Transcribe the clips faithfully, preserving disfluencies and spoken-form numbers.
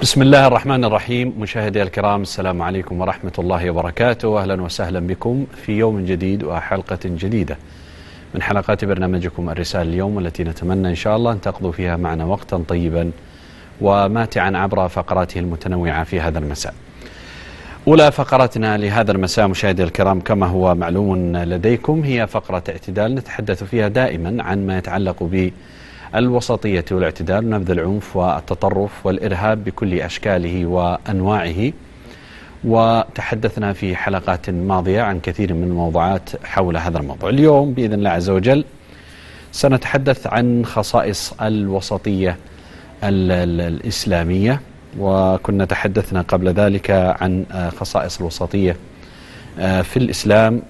بسم الله الرحمن الرحيم. مشاهدي الكرام، السلام عليكم ورحمة الله وبركاته، أهلا وسهلا بكم في يوم جديد وحلقة جديدة من حلقات برنامجكم الرسالة اليوم، التي نتمنى إن شاء الله أن تقضوا فيها معنا وقتا طيبا وماتعا عبر فقراته المتنوعة في هذا المساء. أولى فقراتنا لهذا المساء مشاهدي الكرام كما هو معلوم لديكم هي فقرة اعتدال، نتحدث فيها دائما عن ما يتعلق بالوسطية والاعتدال ونبذ العنف والتطرف والإرهاب بكل أشكاله وأنواعه. وتحدثنا في حلقات ماضية عن كثير من الموضوعات حول هذا الموضوع. اليوم بإذن الله عز وجل سنتحدث عن خصائص الوسطية الإسلامية، وكنا تحدثنا قبل ذلك عن خصائص الوسطية في الإسلام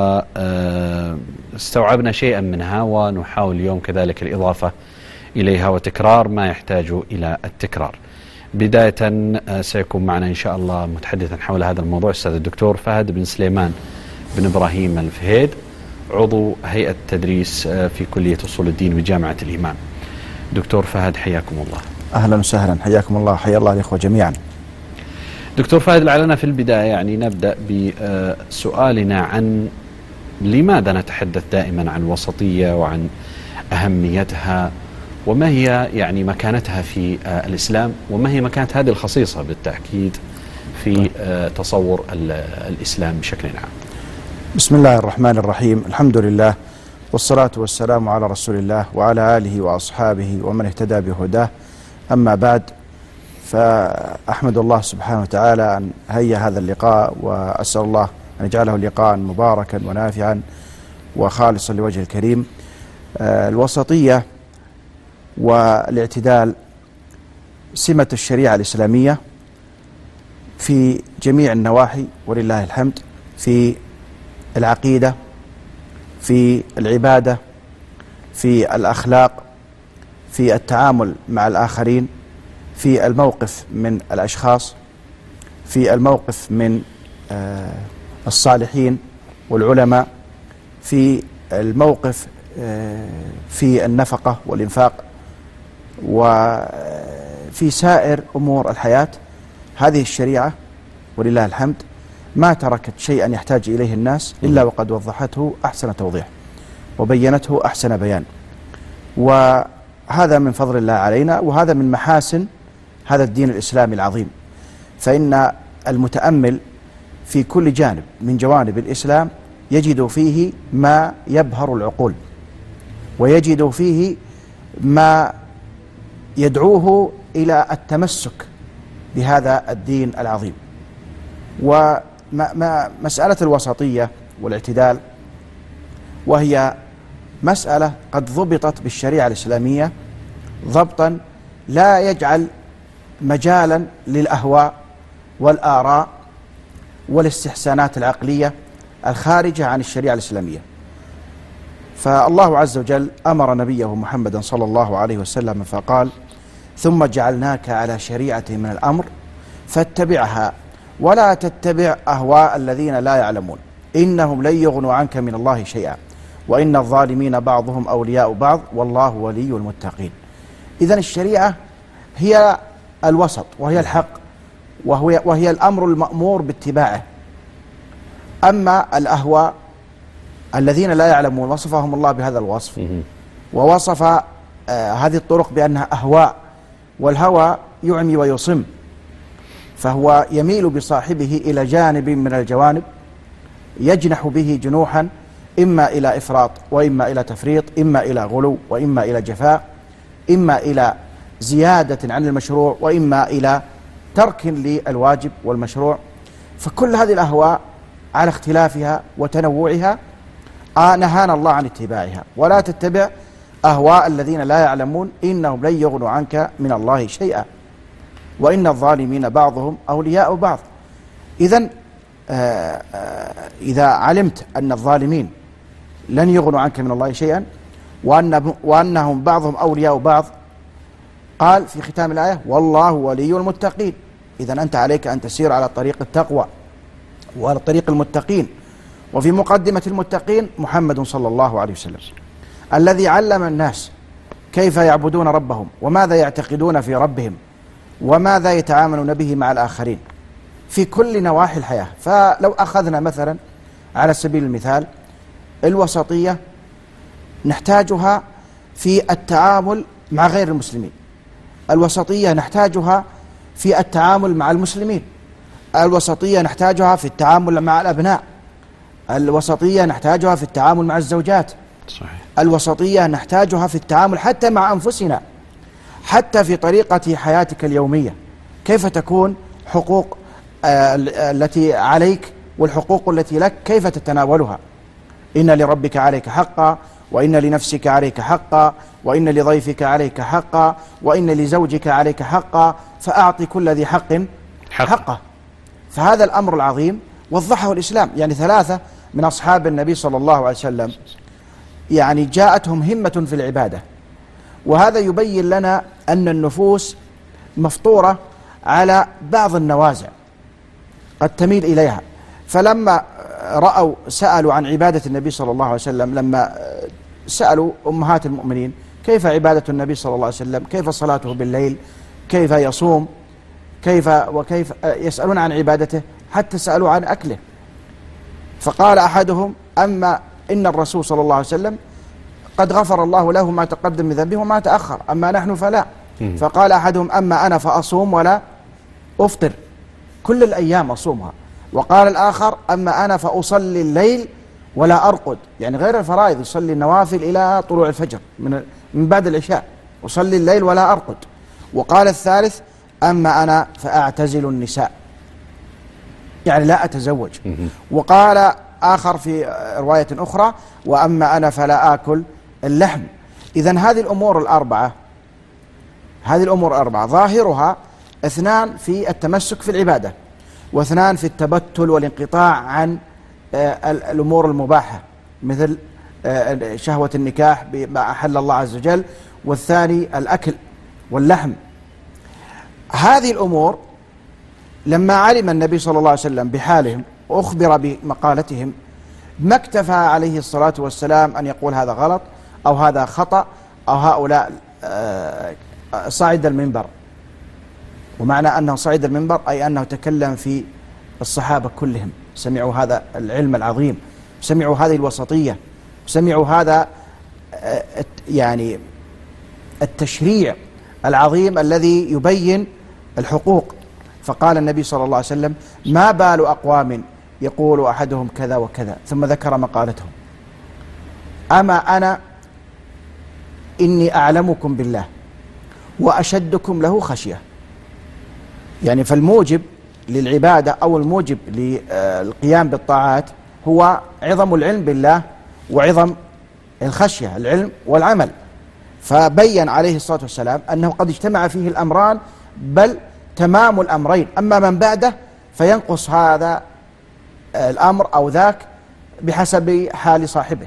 واستوعبنا شيئا منها، ونحاول اليوم كذلك الإضافة إليها وتكرار ما يحتاج إلى التكرار. بداية سيكون معنا إن شاء الله متحدثا حول هذا الموضوع الأستاذ الدكتور فهد بن سليمان بن إبراهيم الفهيد، عضو هيئة التدريس في كلية أصول الدين بجامعة الإمام. دكتور فهد حياكم الله. أهلا وسهلا، حياكم الله، حيا الله الإخوة جميعا. دكتور فهد، لعلنا في البداية يعني نبدأ بسؤالنا عن لماذا نتحدث دائما عن الوسطية وعن أهميتها، وما هي يعني مكانتها في الإسلام، وما هي مكانة هذه الخصيصة بالتأكيد في تصور الإسلام بشكل عام. بسم الله الرحمن الرحيم، الحمد لله والصلاة والسلام على رسول الله وعلى آله وأصحابه ومن اهتدى بهداه، أما بعد، فأحمد الله سبحانه وتعالى أن هيا هذا اللقاء، وأسأل الله أن يجعله لقاء مباركا ونافعا وخالصا لوجه الكريم. الوسطية والاعتدال سمة الشريعة الإسلامية في جميع النواحي ولله الحمد، في العقيدة، في العبادة، في الأخلاق، في التعامل مع الآخرين، في الموقف من الأشخاص، في الموقف من الصالحين والعلماء، في الموقف في النفقة والإنفاق، وفي سائر أمور الحياة. هذه الشريعة ولله الحمد ما تركت شيئا يحتاج إليه الناس إلا وقد وضحته أحسن توضيح وبينته أحسن بيان، وهذا من فضل الله علينا، وهذا من محاسن هذا الدين الإسلامي العظيم. فإن المتأمل في كل جانب من جوانب الإسلام يجد فيه ما يبهر العقول، ويجد فيه ما يدعوه إلى التمسك بهذا الدين العظيم. ومسألة الوسطية والاعتدال وهي مسألة قد ضبطت بالشريعة الإسلامية ضبطا لا يجعل مجالا للأهواء والآراء والاستحسانات العقلية الخارجة عن الشريعة الإسلامية. فالله عز وجل أمر نبيه محمدا صلى الله عليه وسلم فقال: ثم جعلناك على شريعة من الأمر فاتبعها ولا تتبع أهواء الذين لا يعلمون إنهم لن يغنوا عنك من الله شيئا وإن الظالمين بعضهم أولياء بعض والله ولي المتقين. إذن الشريعة هي الوسط، وهي الحق، وهي, وهي الأمر المأمور باتباعه. أما الأهواء الذين لا يعلمون وصفهم الله بهذا الوصف، ووصف آه هذه الطرق بأنها أهواء، والهوى يعمي ويصم، فهو يميل بصاحبه إلى جانب من الجوانب، يجنح به جنوحا إما إلى إفراط وإما إلى تفريط، إما إلى غلو وإما إلى جفاء، إما إلى زيادة عن المشروع وإما إلى ترك للواجب والمشروع. فكل هذه الأهواء على اختلافها وتنوعها آه نهانا الله عن اتباعها. ولا تتبع أهواء الذين لا يعلمون إنهم لن يغنوا عنك من الله شيئا وإن الظالمين بعضهم أولياء بعض. إذن آه آه إذا علمت أن الظالمين لن يغنوا عنك من الله شيئا وأن وأنهم بعضهم أولياء بعض، قال في ختام الآية: والله ولي المتقين. إذن أنت عليك أن تسير على طريق التقوى وعلى طريق المتقين. وفي مقدمة المتقين محمد صلى الله عليه وسلم الذي علم الناس كيف يعبدون ربهم وماذا يعتقدون في ربهم وماذا يتعاملون به مع الآخرين في كل نواحي الحياة. فلو أخذنا مثلا على سبيل المثال الوسطية، نحتاجها في التعامل مع غير المسلمين، الوسطية نحتاجها في التعامل مع المسلمين، الوسطية نحتاجها في التعامل مع الأبناء، الوسطية نحتاجها في التعامل مع الزوجات، صحيح. الوسطية نحتاجها في التعامل حتى مع أنفسنا، حتى في طريقة حياتك اليومية، كيف تكون حقوق آه التي عليك والحقوق التي لك كيف تتناولها. إن لربك عليك حقا، وإن لنفسك عليك حقا، وإن لضيفك عليك حقا، وإن لزوجك عليك حقا، فأعطي كل ذي حق حق. حقه. فهذا الأمر العظيم وضحه الإسلام. يعني ثلاثة من أصحاب النبي صلى الله عليه وسلم يعني جاءتهم همة في العبادة، وهذا يبين لنا أن النفوس مفطورة على بعض النوازع قد تميل إليها. فلما رأوا سألوا عن عبادة النبي صلى الله عليه وسلم، لما سألوا أمهات المؤمنين كيف عبادة النبي صلى الله عليه وسلم، كيف صلاته بالليل، كيف يصوم، كيف وكيف يسألون عن عبادته، حتى سألوا عن أكله. فقال أحدهم: أما إن الرسول صلى الله عليه وسلم قد غفر الله له ما تقدم من ذنبه وما تأخر، أما نحن فلا. فقال أحدهم: أما أنا فأصوم ولا أفطر، كل الأيام أصومها. وقال الآخر: أما أنا فأصلي الليل ولا أرقد، يعني غير الفرائض، يصلي النوافل إلى طلوع الفجر من من بعد العشاء، أصلي الليل ولا أرقد. وقال الثالث: أما أنا فأعتزل النساء، يعني لا أتزوج. وقال آخر في رواية أخرى: وأما أنا فلا آكل اللحم. إذن هذه الأمور الأربعة هذه الأمور الأربعة ظاهرها اثنان في التمسك في العبادة، واثنان في التبتل والانقطاع عن الأمور المباحة مثل شهوة النكاح بما أحل الله عز وجل، والثاني الأكل واللحم. هذه الأمور لما علم النبي صلى الله عليه وسلم بحالهم وأخبر بمقالتهم ما اكتفى عليه الصلاة والسلام أن يقول هذا غلط أو هذا خطأ أو هؤلاء صعد المنبر. ومعنى أنه صعد المنبر أي أنه تكلم في الصحابة كلهم، سمعوا هذا العلم العظيم، سمعوا هذه الوسطية، سمعوا هذا يعني التشريع العظيم الذي يبين الحقوق. فقال النبي صلى الله عليه وسلم: ما بال أقوام يقول أحدهم كذا وكذا، ثم ذكر مقالتهم: أما أنا إني أعلمكم بالله وأشدكم له خشية. يعني فالموجب للعبادة أو الموجب للقيام بالطاعات هو عظم العلم بالله وعظم الخشية، العلم والعمل. فبين عليه الصلاة والسلام أنه قد اجتمع فيه الأمران، بل تمام الأمرين، أما من بعده فينقص هذا الأمر أو ذاك بحسب حال صاحبه.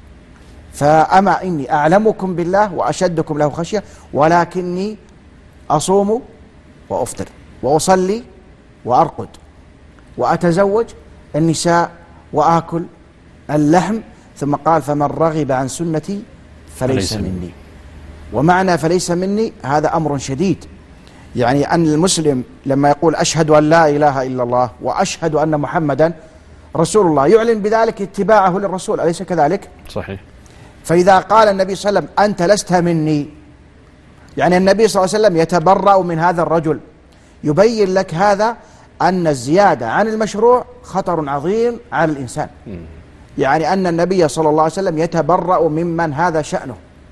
فأما إني أعلمكم بالله وأشدكم له خشية، ولكني أصوم وأفطر وأصلي وأرقد وأتزوج النساء وآكل اللحم. ثم قال: فمن رغب عن سنتي فليس مني. ومعنى فليس مني هذا أمر شديد، يعني أن المسلم لما يقول أشهد أن لا إله إلا الله وأشهد أن محمدا رسول الله يعلن بذلك اتباعه للرسول، أليس كذلك؟ صحيح. فإذا قال النبي صلى الله عليه وسلم أنت لست مني، يعني النبي صلى الله عليه وسلم يتبرأ من هذا الرجل، يبين لك هذا أن الزيادة عن المشروع خطر عظيم على الإنسان. يعني أن النبي صلى الله عليه وسلم يتبرأ ممن هذا شأنه،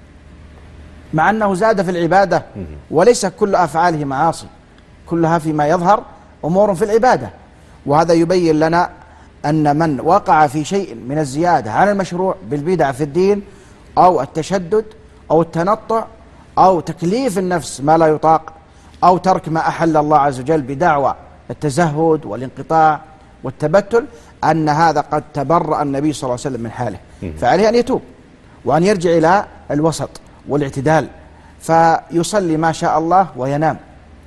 مع أنه زاد في العبادة، وليس كل أفعاله معاصي، كلها فيما يظهر أمور في العبادة. وهذا يبين لنا أن من وقع في شيء من الزيادة عن المشروع بالبدع في الدين أو التشدد أو التنطع أو تكليف النفس ما لا يطاق أو ترك ما أحل الله عز وجل بدعوى التزهد والانقطاع والتبتل، أن هذا قد تبرأ النبي صلى الله عليه وسلم من حاله. فعليه أن يتوب وأن يرجع إلى الوسط والاعتدال، فيصلي ما شاء الله وينام،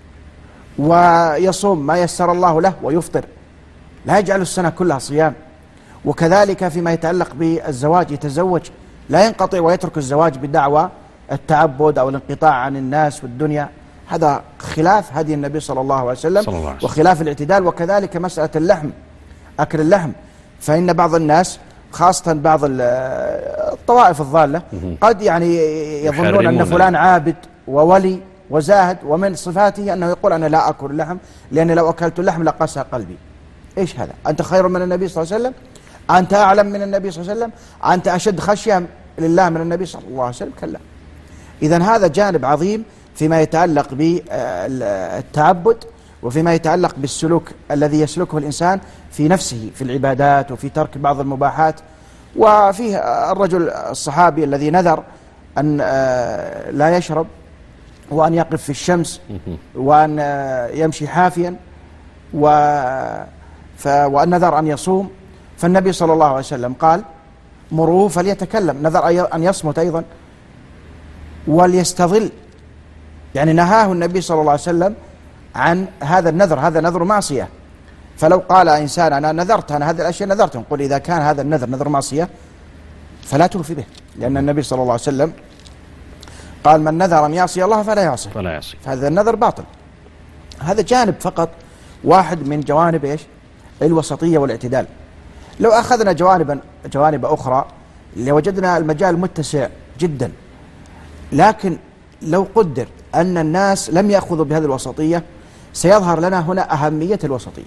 ويصوم ما يسر الله له ويفطر، لا يجعل السنة كلها صيام. وكذلك فيما يتعلق بالزواج يتزوج، لا ينقطع ويترك الزواج بدعوى التعبد أو الانقطاع عن الناس والدنيا، هذا خلاف هدي النبي صلى الله عليه وسلم, صلى الله عليه وسلم. وخلاف الاعتدال. وكذلك مسألة اللحم، أكل اللحم، فإن بعض الناس خاصة بعض الطوائف الضالة قد يعني يظنون أن فلان عابد وولي وزاهد، ومن صفاته أنه يقول أنا لا أكل اللحم لأن لو أكلت اللحم لقسى قلبي. إيش هذا؟ أنت خير من النبي صلى الله عليه وسلم؟ أنت أعلم من النبي صلى الله عليه وسلم؟ أنت أشد خشية لله من النبي صلى الله عليه وسلم؟ كلا. إذن هذا جانب عظيم فيما يتعلق بالتعبد وفيما يتعلق بالسلوك الذي يسلكه الإنسان في نفسه في العبادات وفي ترك بعض المباحات. وفيه الرجل الصحابي الذي نذر أن لا يشرب وأن يقف في الشمس وأن يمشي حافيا وأن نذر أن يصوم، فالنبي صلى الله عليه وسلم قال مروه فليتكلم، نذر أن يصمت أيضا وليستظل، يعني نهاه النبي صلى الله عليه وسلم عن هذا النذر، هذا نذر معصية. فلو قال إنسان أنا نذرت، أنا هذه الأشياء نذرت، نقول إذا كان هذا النذر نذر معصية فلا توفي به، لأن النبي صلى الله عليه وسلم قال من نذر أن يعصي الله فلا يعصي، فلا يعصي، فهذا النذر باطل. هذا جانب فقط واحد من جوانب إيش؟ الوسطية والاعتدال. لو أخذنا جوانبا جوانب أخرى لوجدنا المجال متسع جدا، لكن لو قدر أن الناس لم يأخذوا بهذه الوسطية سيظهر لنا هنا أهمية الوسطية.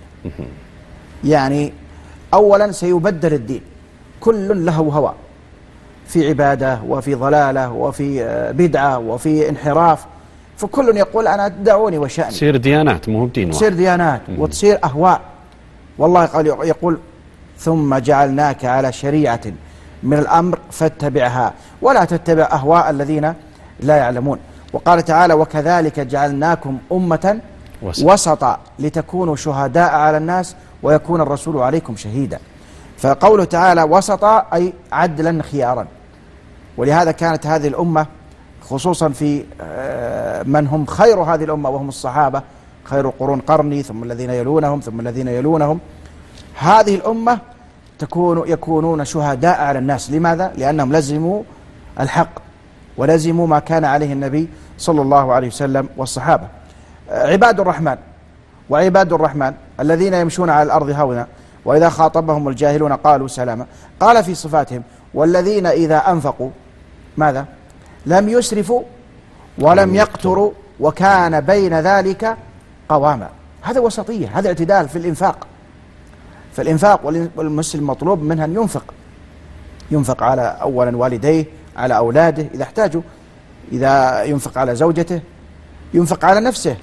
يعني أولا سيبدل الدين، كل له هوى في عبادة وفي ضلالة وفي بدعة وفي انحراف، فكل يقول أنا دعوني وشأني، تصير ديانات مو بدين واحد، تصير ديانات وتصير أهواء. والله قال يقول ثم جعلناك على شريعة من الأمر فاتبعها ولا تتبع أهواء الذين لا يعلمون. وقال تعالى وكذلك جعلناكم أمة وسط. وسطا لتكونوا شهداء على الناس ويكون الرسول عليكم شهيدا. فقوله تعالى وسطا أي عدلا خيارا، ولهذا كانت هذه الأمة خصوصا في من هم خير هذه الأمة وهم الصحابة، خير القرون قرني ثم الذين يلونهم ثم الذين يلونهم، هذه الأمة تكون يكونون شهداء على الناس. لماذا؟ لأنهم لزموا الحق ولزموا ما كان عليه النبي صلى الله عليه وسلم والصحابة. عباد الرحمن وعباد الرحمن الذين يمشون على الأرض هونا وإذا خاطبهم الجاهلون قالوا سلاما. قال في صفاتهم والذين إذا أنفقوا ماذا؟ لم يسرفوا ولم يقتروا وكان بين ذلك قواما. هذا وسطية، هذا اعتدال في الإنفاق. فالإنفاق والمسلم مطلوب منها أن ينفق، ينفق على أولا والديه، على أولاده إذا احتاجوا، إذا ينفق على زوجته، ينفق على نفسه.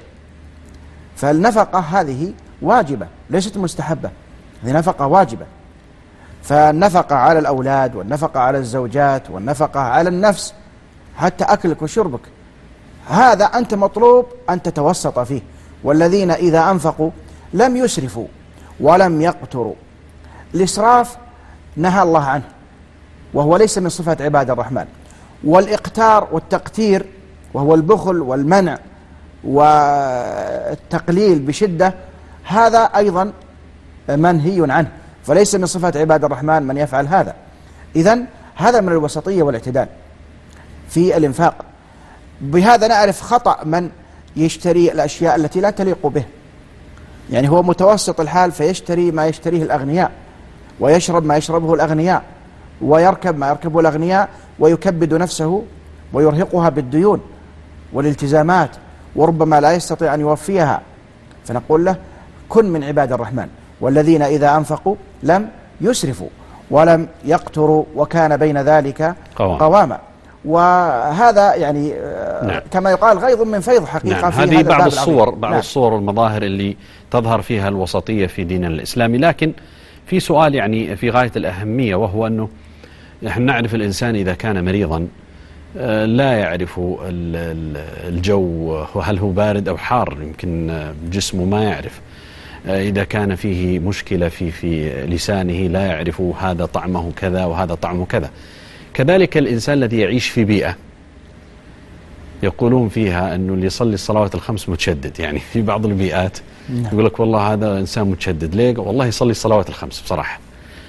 فالنفقة هذه واجبة ليست مستحبة، هذه نفقة واجبة. فالنفقة على الأولاد والنفقة على الزوجات والنفقة على النفس حتى أكلك وشربك، هذا أنت مطلوب أن تتوسط فيه. والذين إذا أنفقوا لم يسرفوا ولم يقتروا. الإسراف نهى الله عنه وهو ليس من صفات عباد الرحمن. والإقتار والتقتير وهو البخل والمنع والتقليل بشدة، هذا أيضا منهي عنه، فليس من صفات عباد الرحمن من يفعل هذا. إذن هذا من الوسطية والاعتدال في الإنفاق. بهذا نعرف خطأ من يشتري الأشياء التي لا تليق به، يعني هو متوسط الحال فيشتري ما يشتريه الأغنياء ويشرب ما يشربه الأغنياء ويركب ما يركبه الأغنياء ويكبد نفسه ويرهقها بالديون والالتزامات وربما لا يستطيع أن يوفيها. فنقول له كن من عباد الرحمن والذين إذا أنفقوا لم يسرفوا ولم يقتروا وكان بين ذلك قوام. قواما. وهذا يعني نعم. كما يقال غيظ من فيض حقيقة. نعم. في هذه هذا بعض الصور بعض نعم. الصور والمظاهر اللي تظهر فيها الوسطية في ديننا الإسلامي. لكن في سؤال يعني في غاية الأهمية، وهو أنه نحن نعرف الإنسان إذا كان مريضا لا يعرف الجو هل هو بارد أو حار، يمكن جسمه ما يعرف. إذا كان فيه مشكلة في في لسانه لا يعرف هذا طعمه كذا وهذا طعمه كذا. كذلك الإنسان الذي يعيش في بيئة يقولون فيها أنه اللي يصلي الصلوات الخمس متشدد، يعني في بعض البيئات يقول لك والله هذا إنسان متشدد، ليه؟ والله يصلي الصلوات الخمس بصراحة.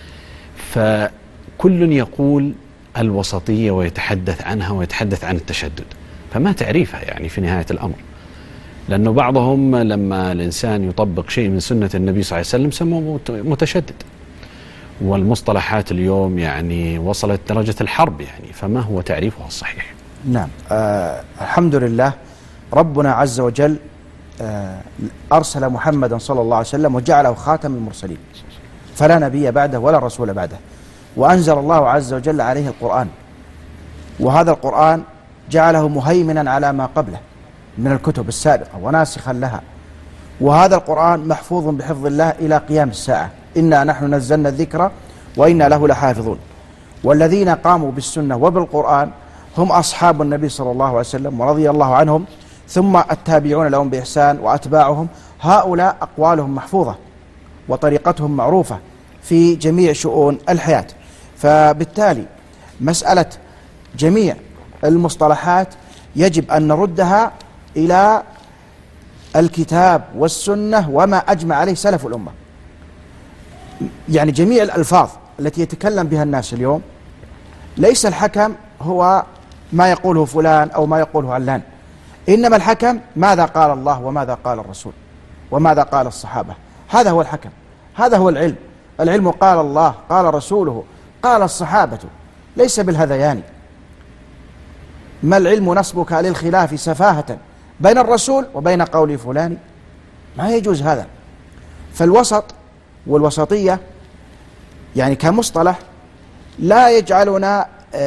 فكل يقول الوسطية ويتحدث عنها ويتحدث عن التشدد، فما تعريفها يعني في نهاية الأمر؟ لأنه بعضهم لما الإنسان يطبق شيء من سنة النبي صلى الله عليه وسلم سموه متشدد، والمصطلحات اليوم يعني وصلت درجة الحرب يعني، فما هو تعريفها الصحيح؟ نعم، آه الحمد لله، ربنا عز وجل آه أرسل محمدا صلى الله عليه وسلم وجعله خاتم المرسلين، فلا نبي بعده ولا رسول بعده، وأنزل الله عز وجل عليه القرآن، وهذا القرآن جعله مهيمنا على ما قبله من الكتب السابقة وناسخا لها، وهذا القرآن محفوظ بحفظ الله إلى قيام الساعة، إنا نحن نزلنا الذكر وإنا له لحافظون. والذين قاموا بالسنة وبالقرآن هم أصحاب النبي صلى الله عليه وسلم ورضي الله عنهم، ثم التابعون لهم بإحسان وأتباعهم، هؤلاء أقوالهم محفوظة وطريقتهم معروفة في جميع شؤون الحياة. فبالتالي مسألة جميع المصطلحات يجب أن نردها إلى الكتاب والسنة وما أجمع عليه سلف الأمة. يعني جميع الألفاظ التي يتكلم بها الناس اليوم ليس الحكم هو ما يقوله فلان أو ما يقوله علان، إنما الحكم ماذا قال الله وماذا قال الرسول وماذا قال الصحابة، هذا هو الحكم، هذا هو العلم. العلم قال الله قال رسوله قال الصحابة، ليس بالهذيان. ما العلم نصبك للخلاف سفاهة بين الرسول وبين قول فلان، ما يجوز هذا. فالوسط والوسطية يعني كمصطلح لا يجعلنا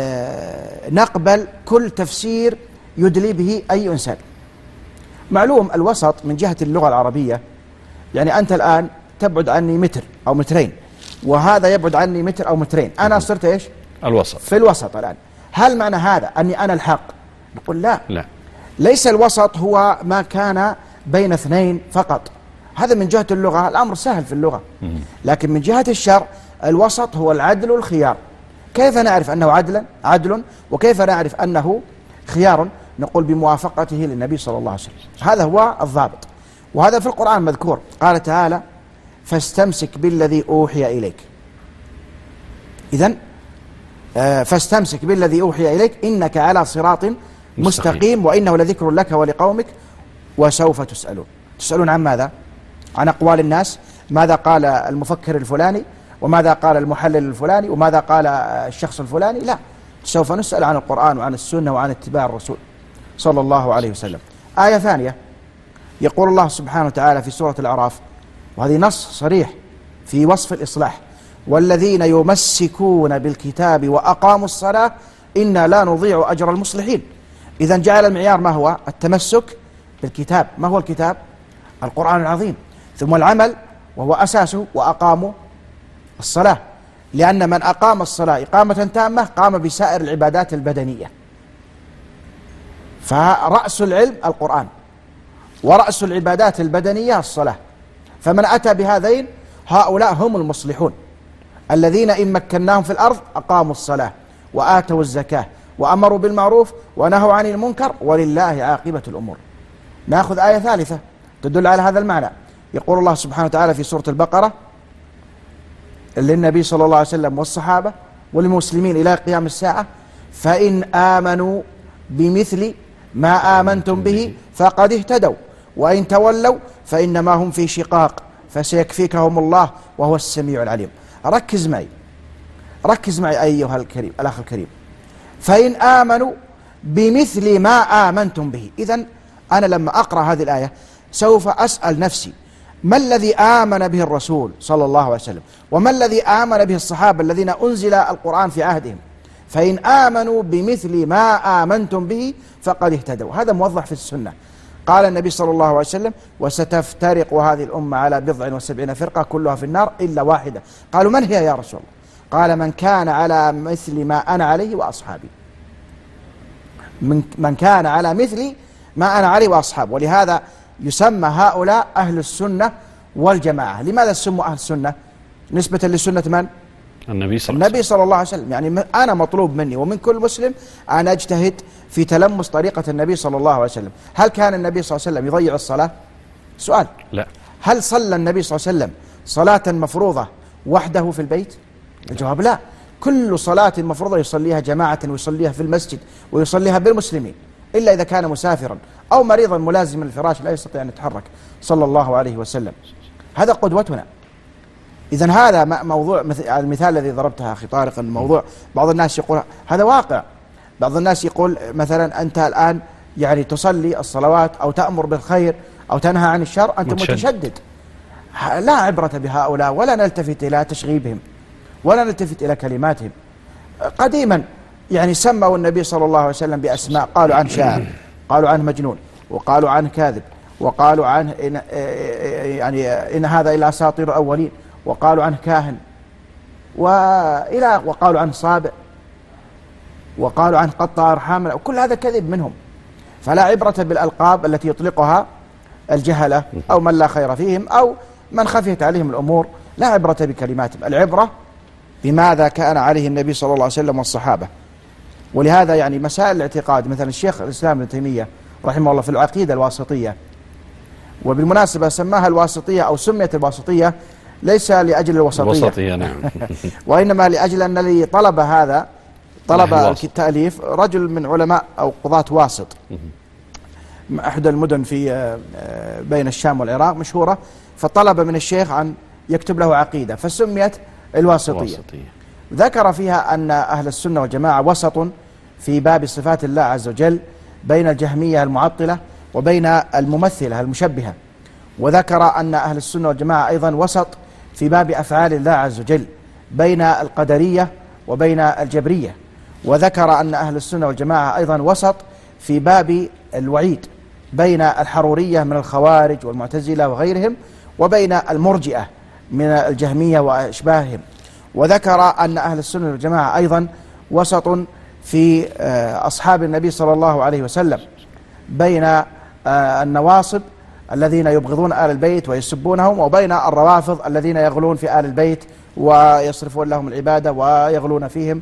نقبل كل تفسير يدلي به أي إنسان. معلوم الوسط من جهة اللغة العربية، يعني أنت الآن تبعد عني متر أو مترين، وهذا يبعد عني متر أو مترين، أنا صرت إيش؟ الوسط، في الوسط الآن. هل معنى هذا أني أنا الحق؟ نقول لا، لا، ليس الوسط هو ما كان بين اثنين فقط، هذا من جهة اللغة الأمر سهل في اللغة، لكن من جهة الشرع الوسط هو العدل والخيار. كيف نعرف أنه عدلا عدل وكيف نعرف أنه خيار؟ نقول بموافقته للنبي صلى الله عليه وسلم، هذا هو الضابط، وهذا في القرآن مذكور. قال تعالى فاستمسك بالذي أوحي إليك. إذن آه فاستمسك بالذي أوحي إليك إنك على صراط مستقيم, مستقيم وإنه لذكر لك ولقومك وسوف تسألون. تسألون عن ماذا؟ عن أقوال الناس، ماذا قال المفكر الفلاني وماذا قال المحلل الفلاني وماذا قال الشخص الفلاني، لا، سوف نسأل عن القرآن وعن السنة وعن اتباع الرسول صلى الله عليه وسلم. آية ثانية يقول الله سبحانه وتعالى في سورة الأعراف، وهذه نص صريح في وصف الإصلاح، والذين يمسكون بالكتاب وأقاموا الصلاة إنا لا نضيع أجر المصلحين. إذن جعل المعيار ما هو؟ التمسك بالكتاب. ما هو الكتاب؟ القرآن العظيم، ثم العمل وهو أساسه، وأقاموا الصلاة، لأن من أقام الصلاة إقامة تامة قام بسائر العبادات البدنية. فرأس العلم القرآن، ورأس العبادات البدنية الصلاة، فمن أتى بهذين هؤلاء هم المصلحون الذين إن مكناهم في الأرض أقاموا الصلاة وآتوا الزكاة وأمروا بالمعروف ونهوا عن المنكر ولله عاقبة الأمور. نأخذ آية ثالثة تدل على هذا المعنى. يقول الله سبحانه وتعالى في سورة البقرة للنبي صلى الله عليه وسلم والصحابة والمسلمين إلى قيام الساعة: فإن آمنوا بمثل ما آمنتم به فقد اهتدوا وإن تولوا فإنما هم في شقاق فسيكفيكهم الله وهو السميع العليم. ركز معي ركز معي أيها الكريم الأخ الكريم، فإن آمنوا بمثل ما آمنتم به. إذن أنا لما أقرأ هذه الآية سوف أسأل نفسي: ما الذي آمن به الرسول صلى الله عليه وسلم؟ وما الذي آمن به الصحابة الذين أنزل القرآن في عهدهم؟ فإن آمنوا بمثل ما آمنتم به فقد اهتدوا. هذا موضح في السنة. قال النبي صلى الله عليه وسلم: وستفترق هذه الأمة على بضع وسبعين فرقة كلها في النار إلا واحدة. قالوا: من هي يا رسول الله؟ قال: من كان على مثل ما أنا عليه وأصحابي. من, من كان على مثل ما أنا عليه وأصحابي. ولهذا يسمى هؤلاء أهل السنة والجماعة. لماذا سموا أهل السنة؟ نسبة للسنة من؟ النبي صلى, النبي صلى الله عليه وسلم. يعني أنا مطلوب مني ومن كل مسلم أن أجتهد في تلمس طريقة النبي صلى الله عليه وسلم. هل كان النبي صلى الله عليه وسلم يضيع الصلاة؟ سؤال. لا. هل صلى النبي صلى الله عليه وسلم صلاة مفروضة وحده في البيت؟ الجواب لا. كل صلاة مفروضة يصليها جماعة ويصليها في المسجد ويصليها بالمسلمين. إلا إذا كان مسافرا أو مريضا ملازما الفراش لا يستطيع أن يتحرك صلى الله عليه وسلم. هذا قدوتنا. إذن هذا موضوع المثال الذي ضربته أخي طارق، الموضوع بعض الناس يقول هذا واقع. بعض الناس يقول مثلا أنت الآن يعني تصلي الصلوات أو تأمر بالخير أو تنهى عن الشر، أنت متشدد. متشدد. لا عبرة بهؤلاء ولا نلتفت إلى تشغيبهم ولا نلتفت إلى كلماتهم. قديما يعني سموا النبي صلى الله عليه وسلم بأسماء، قالوا عن شاعر، قالوا عنه مجنون، وقالوا عنه كاذب، وقالوا عنه إن يعني إن هذا إلا أساطير الأولين، وقالوا عنه كاهن، وإلى وقالوا عنه صابئ، وقالوا عنه قطع أرحامنا، وكل هذا كذب منهم. فلا عبرة بالألقاب التي يطلقها الجهلة أو من لا خير فيهم أو من خفيت عليهم الأمور، لا عبرة بكلماتهم، العبرة بماذا كان عليه النبي صلى الله عليه وسلم والصحابة. ولهذا يعني مسائل الاعتقاد مثلا الشيخ الإسلام ابن تيمية رحمه الله في العقيدة الواسطية، وبالمناسبة سماها الواسطية أو سميت الواسطية ليس لأجل الوسطية الوسطية نعم وإنما لأجل أن الذي طلب هذا طلب التأليف رجل من علماء أو قضاة واسط، أحد المدن في بين الشام والعراق مشهورة، فطلب من الشيخ أن يكتب له عقيدة فسميت الواسطية. الواسطية. ذكر فيها أن أهل السنة والجماعة وسط في باب صفات الله عز وجل بين الجهمية المعطلة وبين الممثلة المشبهة، وذكر أن أهل السنة والجماعة أيضا وسط في باب أفعال الله عز وجل بين القدرية وبين الجبرية، وذكر أن أهل السنة والجماعة أيضا وسط في باب الوعيد بين الحرورية من الخوارج والمعتزلة وغيرهم وبين المرجئة من الجهمية وأشباههم، وذكر أن أهل السنة والجماعة أيضا وسط في أصحاب النبي صلى الله عليه وسلم بين النواصب الذين يبغضون آل البيت ويسبونهم وبين الروافض الذين يغلون في آل البيت ويصرفون لهم العبادة ويغلون فيهم.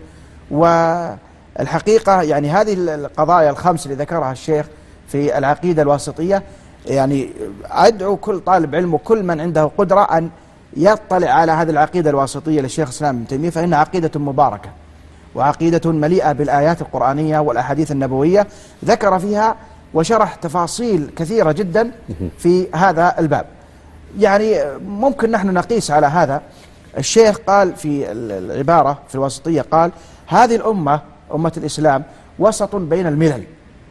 والحقيقة يعني هذه القضايا الخمس اللي ذكرها الشيخ في العقيدة الواسطية، يعني أدعو كل طالب علم وكل من عنده قدرة أن يطلع على هذه العقيدة الواسطية للشيخ الإسلام ابن تيمية، فإنها عقيدة مباركة وعقيدة مليئة بالآيات القرآنية والأحاديث النبوية، ذكر فيها وشرح تفاصيل كثيرة جدا في هذا الباب. يعني ممكن نحن نقيس على هذا. الشيخ قال في العبارة في الواسطية، قال هذه الأمة أمة الإسلام وسط بين الملل،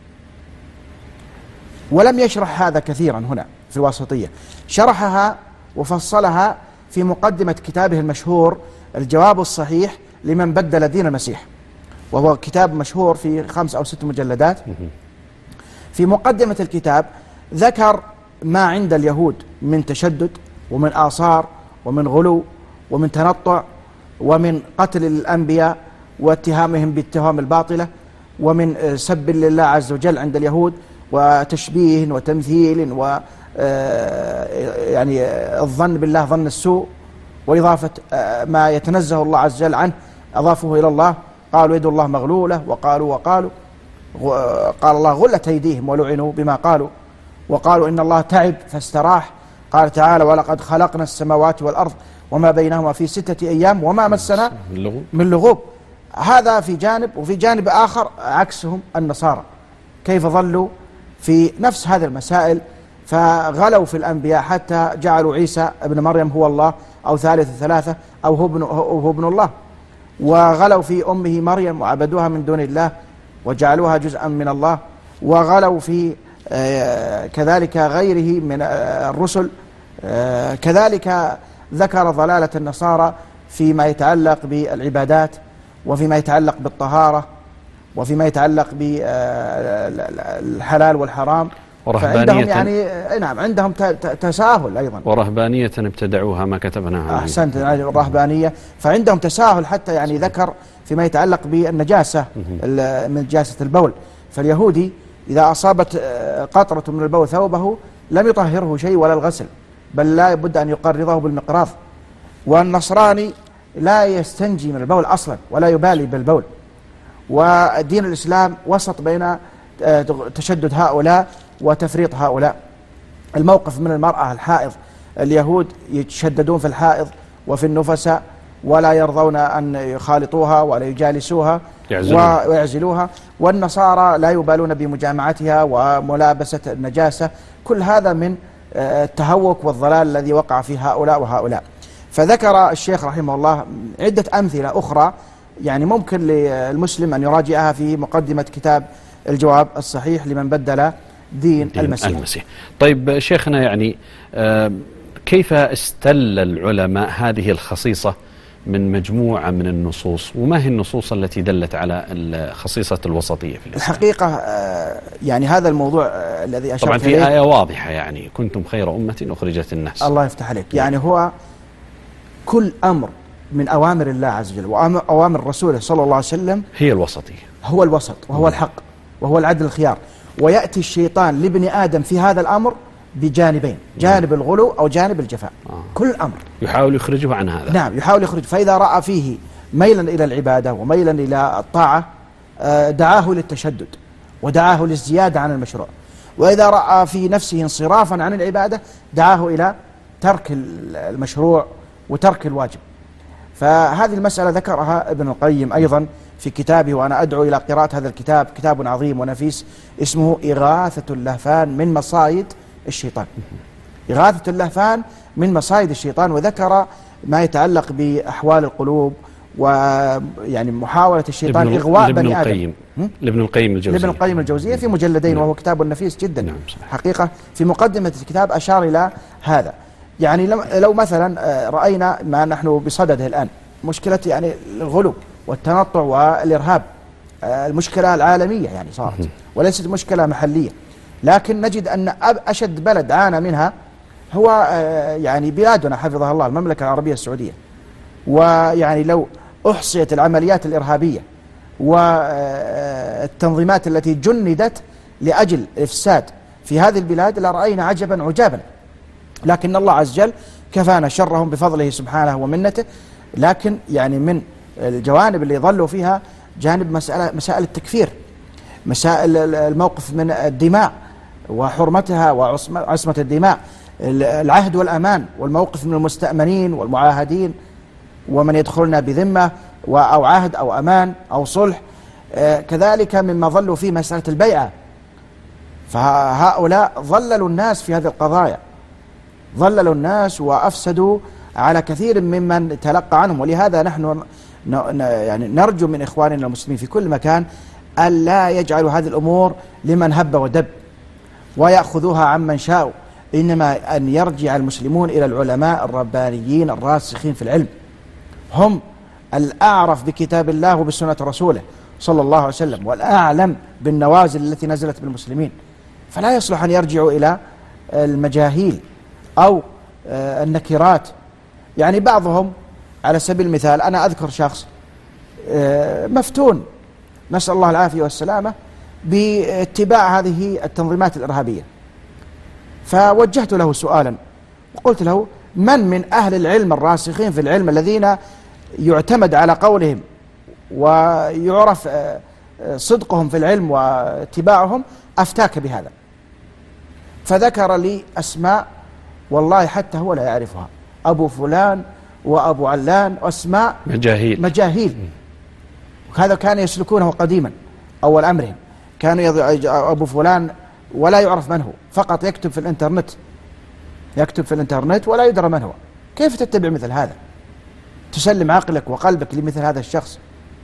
ولم يشرح هذا كثيرا هنا في الواسطية، شرحها وفصلها في مقدمة كتابه المشهور الجواب الصحيح لمن بدل دين المسيح، وهو كتاب مشهور في خمس أو ست مجلدات. في مقدمة الكتاب ذكر ما عند اليهود من تشدد ومن آثار ومن غلو ومن تنطع ومن قتل الأنبياء واتهامهم بالتهم الباطلة ومن سب لله عز وجل عند اليهود وتشبيه وتمثيل و يعني الظن بالله ظن السوء وإضافة ما يتنزه الله عز وجل عنه أضافوه إلى الله، قالوا يد الله مغلولة، وقالوا وقالوا قال الله غلت أيديهم ولعنوا بما قالوا، وقالوا إن الله تعب فاستراح، قال تعالى ولقد خلقنا السماوات والأرض وما بينهما في ستة أيام وما مسنا من لغوب. هذا في جانب، وفي جانب آخر عكسهم النصارى كيف ظلوا في نفس هذه المسائل، فغلوا في الأنبياء حتى جعلوا عيسى ابن مريم هو الله أو ثالث ثلاثة أو هو ابن, هو ابن الله، وغلوا في أمه مريم وعبدوها من دون الله وجعلوها جزءا من الله، وغلوا في كذلك غيره من الرسل. كذلك ذكر ضلالة النصارى فيما يتعلق بالعبادات وفيما يتعلق بالطهارة وفيما يتعلق بالحلال والحرام، فعندهم يعني نعم عندهم تساهل أيضا، ورهبانية ابتدعوها ما كتبناها. أحسنت، يعني الرهبانية، فعندهم تساهل حتى يعني ذكر فيما يتعلق بالنجاسة من نجاسة البول، فاليهودي إذا أصابت قطرة من البول ثوبه لم يطهره شيء ولا الغسل، بل لا بد أن يقرضه بالمقراض، والنصراني لا يستنجي من البول أصلا ولا يبالي بالبول. ودين الإسلام وسط بين تشدد هؤلاء وتفريط هؤلاء. الموقف من المرأة الحائض، اليهود يتشددون في الحائض وفي النفساء ولا يرضون أن يخالطوها ولا يجالسوها ويعزلوها، والنصارى لا يبالون بمجامعتها وملابسة النجاسة. كل هذا من التهوك والضلال الذي وقع فيه هؤلاء وهؤلاء. فذكر الشيخ رحمه الله عدة أمثلة أخرى يعني ممكن للمسلم أن يراجعها في مقدمة كتاب الجواب الصحيح لمن بدل دين, دين المسيح. المسيح. طيب شيخنا، يعني كيف استل العلماء هذه الخصيصة من مجموعة من النصوص، وما هي النصوص التي دلت على خصيصة الوسطية في الإسلام؟ الحقيقة يعني هذا الموضوع الذي أشرت طبعا في إليه آية واضحة، يعني كنتم خير أمة أخرجت الناس. الله يفتح عليك. يعني هو كل أمر من أوامر الله عز وجل وأوامر رسوله صلى الله عليه وسلم هي الوسطية، هو الوسط وهو الحق وهو العدل الخيار. ويأتي الشيطان لابن آدم في هذا الأمر بجانبين، جانب الغلو أو جانب الجفاء. آه. كل أمر يحاول يخرجه عن هذا. نعم، يحاول يخرج. فإذا رأى فيه ميلا إلى العبادة وميلا إلى الطاعة دعاه للتشدد ودعاه للزيادة عن المشروع، وإذا رأى في نفسه انصرافا عن العبادة دعاه إلى ترك المشروع وترك الواجب. فهذه المسألة ذكرها ابن القيم أيضا في كتابه، وأنا أدعو إلى قراءة هذا الكتاب، كتاب عظيم ونفيس اسمه إغاثة اللهفان من مصايد الشيطان. إغاثة اللهفان من مصايد الشيطان، وذكر ما يتعلق بأحوال القلوب ويعني محاولة الشيطان إغواء بني آدم. لابن القيم الجوزية لابن القيم الجوزية في مجلدين. نعم. وهو كتاب نفيس جدا. نعم. حقيقة في مقدمة الكتاب أشار إلى هذا. يعني لو مثلا رأينا ما نحن بصدده الآن مشكلة يعني الغلو والتنطع والإرهاب، المشكلة العالمية يعني صارت وليست مشكلة محلية، لكن نجد أن أشد بلد عانى منها هو يعني بلادنا حفظها الله، المملكة العربية السعودية. ويعني لو أحصيت العمليات الإرهابية والتنظيمات التي جندت لأجل الإفساد في هذه البلاد لرأينا عجبا عجابا، لكن الله عز وجل كفانا شرهم بفضله سبحانه ومنته. لكن يعني من الجوانب اللي ظلوا فيها جانب مسألة مسائل التكفير، مسائل الموقف من الدماء وحرمتها وعصمة الدماء، العهد والأمان والموقف من المستأمنين والمعاهدين ومن يدخلنا بذمة أو عهد أو أمان أو صلح. كذلك مما ظلوا فيه مسألة البيعة. فهؤلاء ظللوا الناس في هذه القضايا، ظللوا الناس وأفسدوا على كثير ممن تلقى عنهم. ولهذا نحن يعني نرجو من إخواننا المسلمين في كل مكان ألا يجعلوا هذه الأمور لمن هب ودب ويأخذوها عمن شاءوا، إنما أن يرجع المسلمون إلى العلماء الربانيين الراسخين في العلم، هم الأعرف بكتاب الله وبسنة رسوله صلى الله عليه وسلم، والأعلم بالنوازل التي نزلت بالمسلمين. فلا يصلح أن يرجعوا إلى المجاهيل أو النكرات. يعني بعضهم على سبيل المثال، أنا أذكر شخص مفتون نسأل الله العافية والسلامة باتباع هذه التنظيمات الإرهابية، فوجهت له سؤالا وقلت له: من من أهل العلم الراسخين في العلم الذين يعتمد على قولهم ويعرف صدقهم في العلم واتباعهم أفتاك بهذا؟ فذكر لي أسماء والله حتى هو لا يعرفها، أبو فلان وأبو علان، أسماء مجاهيل مجاهيل وهذا كان يسلكونه قديما. أول أمرهم كانوا أبو فلان ولا يعرف من هو، فقط يكتب في الإنترنت يكتب في الإنترنت ولا يدرى من هو. كيف تتبع مثل هذا؟ تسلم عقلك وقلبك لمثل هذا الشخص.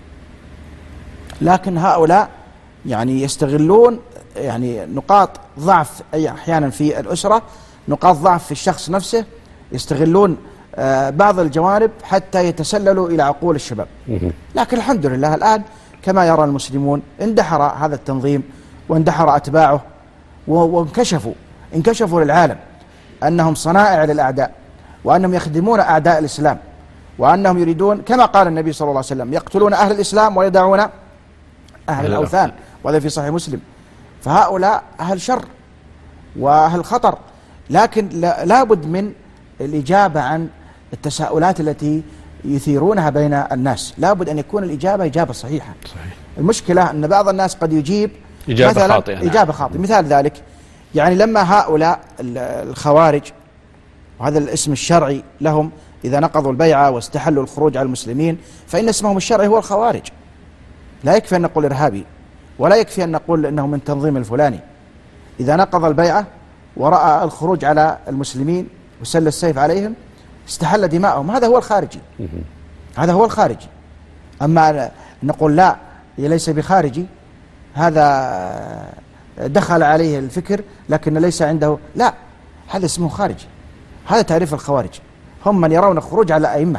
لكن هؤلاء يعني يستغلون يعني نقاط ضعف أحيانا في الأسرة، نقاط ضعف في الشخص نفسه، يستغلون بعض الجوانب حتى يتسللوا إلى عقول الشباب. لكن الحمد لله الآن كما يرى المسلمون اندحر هذا التنظيم واندحر أتباعه وانكشفوا انكشفوا للعالم أنهم صنائع للأعداء، وأنهم يخدمون أعداء الإسلام، وأنهم يريدون كما قال النبي صلى الله عليه وسلم: يقتلون أهل الإسلام ويدعون أهل الأوثان، وهذا في صحيح مسلم. فهؤلاء أهل شر وأهل خطر، لكن لابد من الإجابة عن التساؤلات التي يثيرونها بين الناس. لابد أن يكون الإجابة إجابة صحيحة. صحيح. المشكلة أن بعض الناس قد يجيب إجابة مثلا خاطئة. إجابة خاطئة. مثال ذلك يعني لما هؤلاء الخوارج، وهذا الاسم الشرعي لهم، إذا نقضوا البيعة واستحلوا الخروج على المسلمين فإن اسمهم الشرعي هو الخوارج، لا يكفي أن نقول إرهابي، ولا يكفي أن نقول أنه من تنظيم الفلاني. إذا نقض البيعة ورأى الخروج على المسلمين وسل السيف عليهم استحل دماءهم، هذا هو الخارجي، هذا هو الخارجي. أما نقول لا ليس بخارجي، هذا دخل عليه الفكر لكن ليس عنده، لا، هذا اسمه خارجي. هذا تعريف الخوارج، هم من يرون الخروج على الأئمة.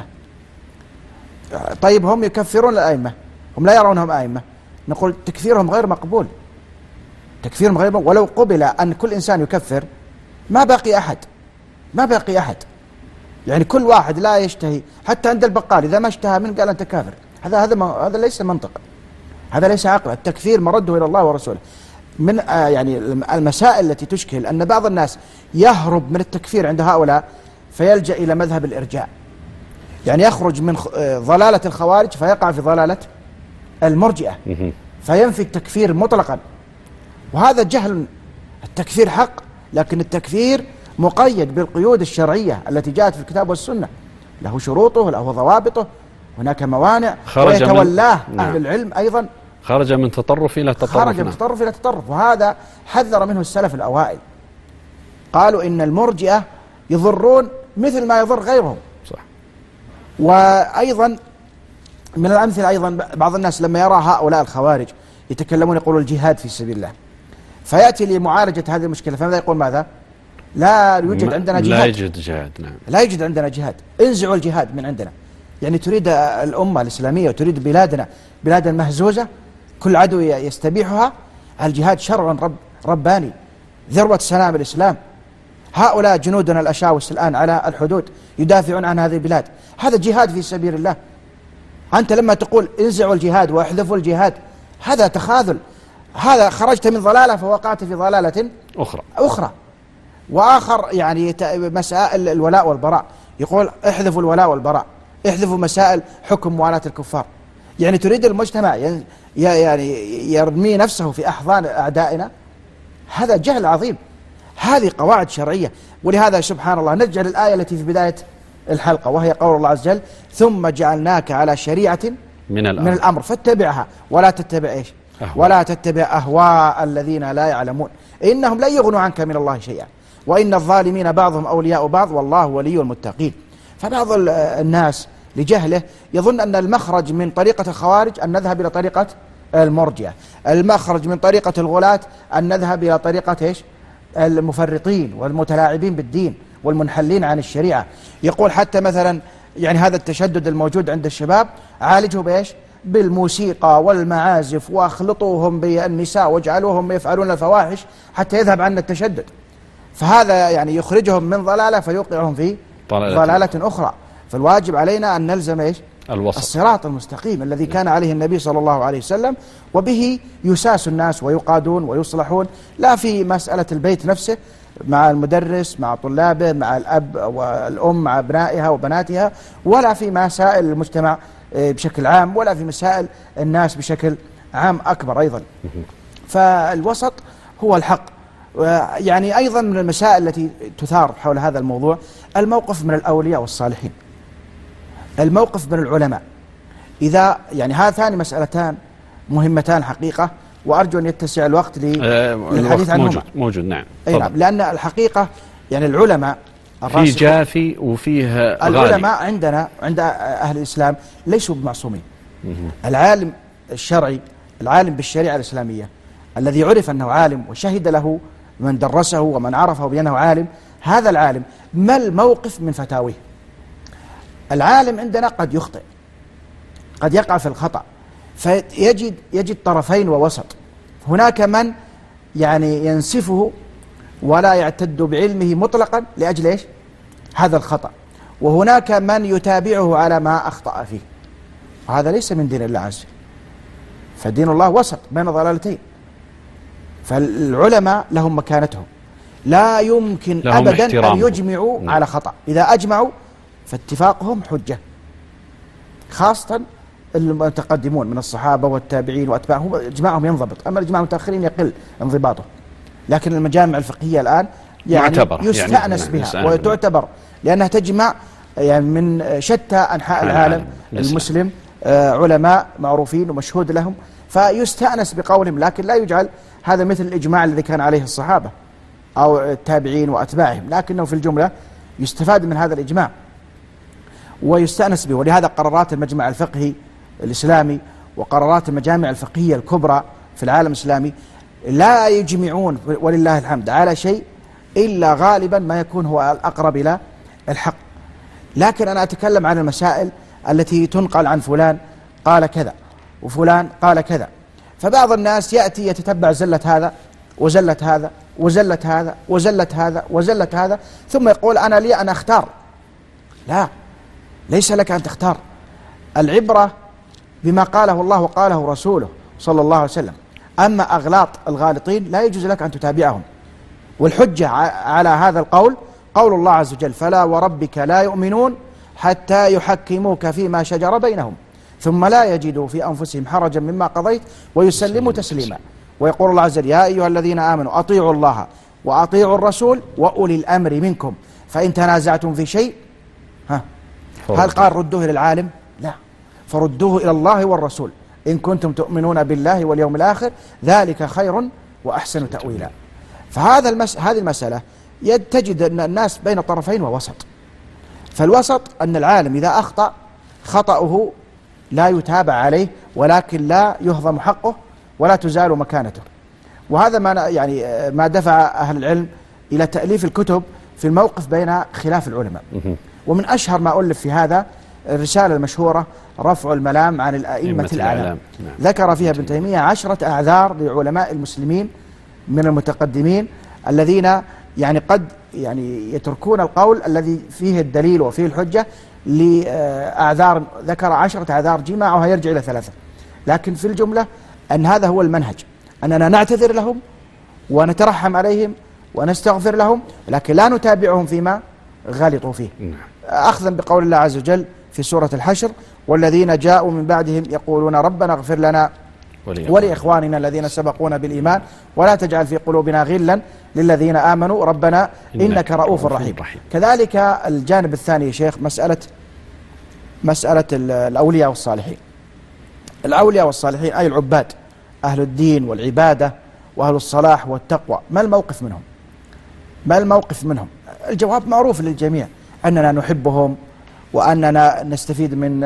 طيب هم يكفرون الأئمة، هم لا يرونهم أئمة، نقول تكفيرهم غير مقبول، تكفيرهم غير مقبول. ولو قبل أن كل إنسان يكفر ما باقي أحد، ما باقي أحد. يعني كل واحد لا يشتهي، حتى عند البقال إذا ما اشتهى من قال أنت كافر، هذا هذا هذا ليس منطق، هذا ليس عقل. التكفير مرده إلى الله ورسوله. من آه يعني المسائل التي تشكل أن بعض الناس يهرب من التكفير عند هؤلاء فيلجأ إلى مذهب الإرجاء، يعني يخرج من ضلالة الخوارج فيقع في ضلالة المرجئة، فينفي التكفير مطلقا، وهذا جهل. التكفير حق، لكن التكفير مقيد بالقيود الشرعية التي جاءت في الكتاب والسنة، له شروطه، له ضوابطه، هناك موانع، ويتولاه من... أهل العلم أيضا. خرج من تطرف إلى تطرف، خرج من تطرف إلى تطرف، وهذا حذر منه السلف الأوائل، قالوا إن المرجئة يضرون مثل ما يضر غيرهم. صح. وأيضا من الأمثلة أيضا بعض الناس لما يرى هؤلاء الخوارج يتكلمون يقولون الجهاد في سبيل الله، فيأتي لمعالجة هذه المشكلة فماذا يقول؟ ماذا؟ لا يوجد عندنا جهاد، لا يوجد جهاد، نعم، لا يوجد عندنا جهاد، انزعوا الجهاد من عندنا. يعني تريد الأمة الإسلامية وتريد بلادنا بلادا مهزوزة كل عدو يستبيحها. الجهاد شرع رب رباني، ذروة سنام الإسلام. هؤلاء جنودنا الأشاوس الآن على الحدود يدافعون عن هذه البلاد، هذا جهاد في سبيل الله. أنت لما تقول انزعوا الجهاد واحذفوا الجهاد هذا تخاذل، هذا خرجت من ضلالة فوقعت في ضلالة أخرى أخرى. وآخر يعني مسائل الولاء والبراء، يقول احذفوا الولاء والبراء، احذفوا مسائل حكم موالاة الكفار. يعني تريد المجتمع يعني يرمي نفسه في أحضان أعدائنا، هذا جهل عظيم. هذه قواعد شرعية. ولهذا سبحان الله نجعل الآية التي في بداية الحلقة وهي قول الله عز وجل ثم جعلناك على شريعة من الأمر, من الأمر فاتبعها ولا تتبع إيش أهواء. ولا تتبع أهواء الذين لا يعلمون إنهم لن يغنوا عنك من الله شيئا وإن الظالمين بعضهم أولياء بعض والله ولي المتقين. فبعض الناس لجهله يظن أن المخرج من طريقة الخوارج أن نذهب إلى طريقة المرجئة، المخرج من طريقة الغلاة أن نذهب إلى طريقة إيش المفرطين والمتلاعبين بالدين والمنحلين عن الشريعة. يقول حتى مثلا يعني هذا التشدد الموجود عند الشباب عالجه بإيش بالموسيقى والمعازف واخلطوهم بالنساء واجعلوهم يفعلون الفواحش حتى يذهب عنا التشدد. فهذا يعني يخرجهم من ضلالة فيوقعهم في ضلالة, ضلالة أخرى. فالواجب علينا أن نلزم إيش الوسط، الصراط المستقيم الذي كان عليه النبي صلى الله عليه وسلم، وبه يساس الناس ويقادون ويصلحون، لا في مسألة البيت نفسه مع المدرس مع طلابه مع الأب والأم مع أبنائها وبناتها، ولا في مسائل المجتمع بشكل عام، ولا في مسائل الناس بشكل عام أكبر أيضا. فالوسط هو الحق. يعني أيضا من المسائل التي تثار حول هذا الموضوع الموقف من الأولياء والصالحين، الموقف من العلماء. إذا يعني هذان مسألتان مهمتان حقيقة، وأرجو أن يتسع الوقت للحديث عنهما. موجود موجود نعم. أي نعم، لأن الحقيقة يعني العلماء في جافي وفيه غالي. العلماء عندنا عند أهل الإسلام ليسوا بمعصومين. العالم الشرعي العالم بالشريعة الإسلامية الذي عرف أنه عالم وشهد له من درسه ومن عرفه بأنه عالم، هذا العالم ما الموقف من فتاويه؟ العالم عندنا قد يخطئ، قد يقع في الخطأ، فيجد يجد طرفين ووسط. هناك من يعني ينسفه ولا يعتد بعلمه مطلقا لأجل إيش هذا الخطأ، وهناك من يتابعه على ما أخطأ فيه، وهذا ليس من دين الله عز وجل. فدين الله وسط بين ضلالتين. فالعلماء لهم مكانتهم، لا يمكن أبدا أن يجمعوا م. على خطأ. إذا أجمعوا فاتفاقهم حجة، خاصة المتقدمون من الصحابة والتابعين وأتباعهم إجماعهم ينضبط، أما الإجماع المتأخرين يقل انضباطه. لكن المجامع الفقهية الآن يعني يستأنس يعني بها وتعتبر لأنها تجمع يعني من شتى أنحاء العالم المسلم آه علماء معروفين ومشهود لهم. فيستأنس بقولهم، لكن لا يجعل هذا مثل الإجماع الذي كان عليه الصحابة أو التابعين وأتباعهم، لكنه في الجملة يستفاد من هذا الإجماع ويستأنس به. ولهذا قرارات المجمع الفقهي الإسلامي وقرارات المجامع الفقهية الكبرى في العالم الإسلامي لا يجمعون ولله الحمد على شيء إلا غالبا ما يكون هو الأقرب إلى الحق. لكن أنا أتكلم عن المسائل التي تنقل عن فلان قال كذا وفلان قال كذا، فبعض الناس يأتي يتتبع زلة هذا وزلة هذا وزلة هذا وزلة هذا وزلة هذا ثم يقول أنا لي أن أختار. لا، ليس لك أن تختار، العبرة بما قاله الله وقاله رسوله صلى الله عليه وسلم. أما أغلاط الغالطين لا يجوز لك أن تتابعهم، والحجة على هذا القول قول الله عز وجل: فلا وربك لا يؤمنون حتى يحكموك فيما شجر بينهم ثم لا يجدوا في أنفسهم حرجا مما قضيت ويسلموا تسليما. ويقول الله عز وجل: يا أيها الذين آمنوا أطيعوا الله وأطيعوا الرسول وأولي الأمر منكم فإن تنازعتم في شيء ها هل قال ردوه إلى العالم؟ لا، فردوه إلى الله والرسول إن كنتم تؤمنون بالله واليوم الآخر ذلك خير وأحسن تأويلا. فهذا المس... هذه المسألة تجد أن الناس بين طرفين ووسط. فالوسط أن العالم إذا أخطأ خطأه لا يتابع عليه ولكن لا يهضم حقه ولا تزال مكانته. وهذا ما يعني ما دفع أهل العلم إلى تأليف الكتب في الموقف بين خلاف العلماء. ومن أشهر ما ألف في هذا الرسالة المشهورة رفع الملام عن الأئمة الأعلام. ذكر فيها ابن تيمية عشرة أعذار لعلماء المسلمين من المتقدمين الذين يعني قد يعني يتركون القول الذي فيه الدليل وفيه الحجة لأعذار. ذكر عشرة أعذار جماعها يرجع إلى ثلاثة، لكن في الجملة أن هذا هو المنهج، أننا نعتذر لهم ونترحم عليهم ونستغفر لهم، لكن لا نتابعهم فيما غلطوا فيه، أخذا بقول الله عز وجل في سورة الحشر: والذين جاءوا من بعدهم يقولون ربنا اغفر لنا ولإخواننا الذين سبقونا بالإيمان ولا تجعل في قلوبنا غلا للذين آمنوا ربنا إنك رؤوف رحيم. كذلك الجانب الثاني يا شيخ مسألة مسألة الأولياء والصالحين. الأولياء والصالحين أي العباد أهل الدين والعبادة وأهل الصلاح والتقوى، ما الموقف منهم؟ ما الموقف منهم؟ الجواب معروف للجميع، أننا نحبهم وأننا نستفيد من